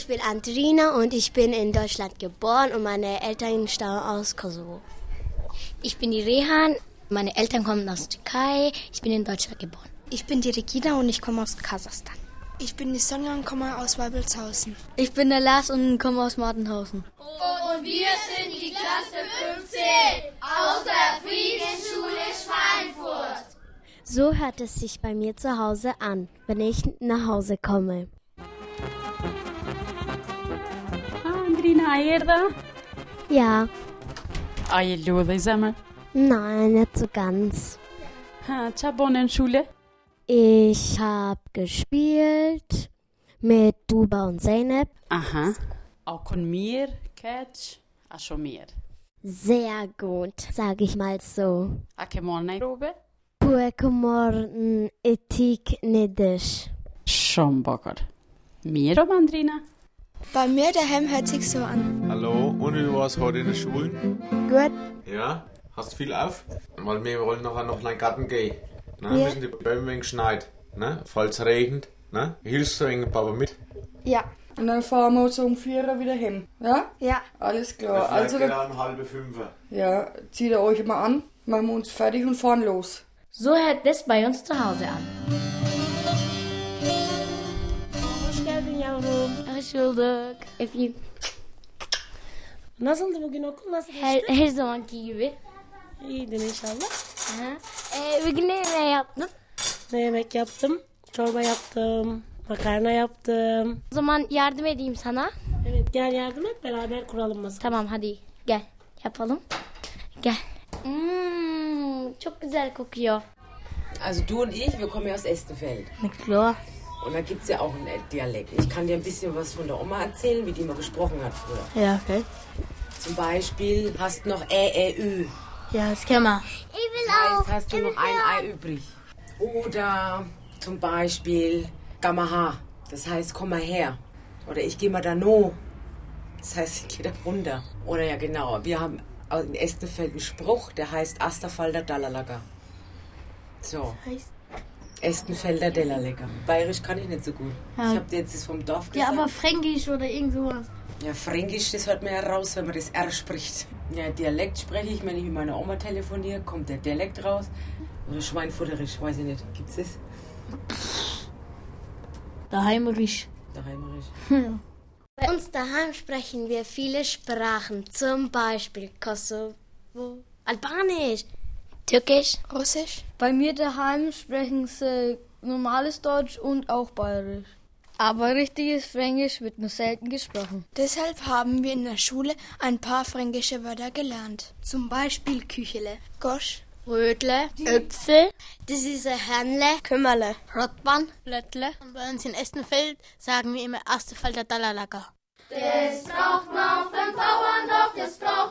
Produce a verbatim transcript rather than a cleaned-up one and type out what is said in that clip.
Ich bin Andrina und ich bin in Deutschland geboren und meine Eltern stammen aus Kosovo. Ich bin die Rehan, meine Eltern kommen aus Türkei, ich bin in Deutschland geboren. Ich bin die Regina und ich komme aus Kasachstan. Ich bin die Sonja und komme aus Weibelshausen. Ich bin der Lars und komme aus Martenhausen. Und wir sind die Klasse fünfzehn aus der Friedensschule Schweinfurt. So hört es sich bei mir zu Hause an, wenn ich nach Hause komme. Andrina, är da? Ja. Är du ledig zusammen? Nein, nicht so ganz. Ha, in Schule? Ich habe gespielt mit Duba und Zeynep. Aha. Auch kon mir, catch, also mir. Sehr gut, sage ich mal so. Ake morgon Robe? Puekomorn etik nedisch. Schon bakar. Mir om Andrina? Bei mir daheim hört sich so an. Hallo, und wie war es heute in der Schule? Gut. Ja? Hast du viel auf? Weil wir wollen nachher noch in den Garten gehen. Ne? Ja. Müssen die Bäume wenig schneiden. Ne? Falls es regnet. Ne? Hilfst du wegen Papa mit? Ja. Und dann fahren wir so um vier Uhr wieder hin. Ja? Ja. Alles klar. Vielleicht Also, genau um halbe fünf. ja, zieht ihr euch mal an, machen wir uns fertig und fahren los. So hört es bei uns zu Hause an. Hoş geldin yavrum. Hoş bulduk. Öpeyim. Nasıldı bugün okul? Nasıl geçti? Her, her zamanki gibi. İyiydin inşallah. Aha. Ee, bugün ne yemeği yaptın? Ne yemek yaptım? Çorba yaptım. Makarna yaptım. O zaman yardım edeyim sana. Evet, gel yardım et, beraber kuralım masayı. Tamam, hadi gel yapalım. Gel. Mm, çok güzel kokuyor. Also du und ich, wir kommen ja aus Estenfeld. Na klar. Und da gibt es ja auch einen Dialekt. Ich kann dir ein bisschen was von der Oma erzählen, wie die mal gesprochen hat früher. Ja, okay. Zum Beispiel hast du noch Ä, Ä, Ü. Ja, das kennen wir. Ich will Das auch. heißt, hast du noch ein Ei übrig. Oder zum Beispiel Gamaha. Das heißt, komm mal her. Oder ich geh mal da no. Das heißt, ich geh da runter. Oder ja, genau. Wir haben in Estenfeld einen Spruch, der heißt Asterfalder Dalalaga. So. Das heißt? Estenfelder Dellerlecker. Bayerisch kann ich nicht so gut. Ja. Ich hab dir jetzt das vom Dorf gesagt. Ja, aber Fränkisch oder irgend sowas. Ja, Fränkisch, das hört man ja raus, wenn man das R spricht. Ja, Dialekt spreche ich, wenn ich mit meiner Oma telefoniere, kommt der Dialekt raus. Oder Schweinfutterisch, weiß ich nicht. Gibt's das? Daheimerisch. Daheimerisch. Bei uns daheim sprechen wir viele Sprachen, zum Beispiel Kosovo, Albanisch, Türkisch, Russisch. Bei mir daheim sprechen sie normales Deutsch und auch Bayerisch. Aber richtiges Fränkisch wird nur selten gesprochen. Deshalb haben wir in der Schule ein paar fränkische Wörter gelernt. zum Beispiel Küchele, Gosch, Rödle, Öpfel, das ist ein Hörnle, Kümmerle, Rotbahn, Löttle. Und bei uns in Estenfeld sagen wir immer Asterfalder Dalalaga. Das braucht man auf dem Bauerndorf, das braucht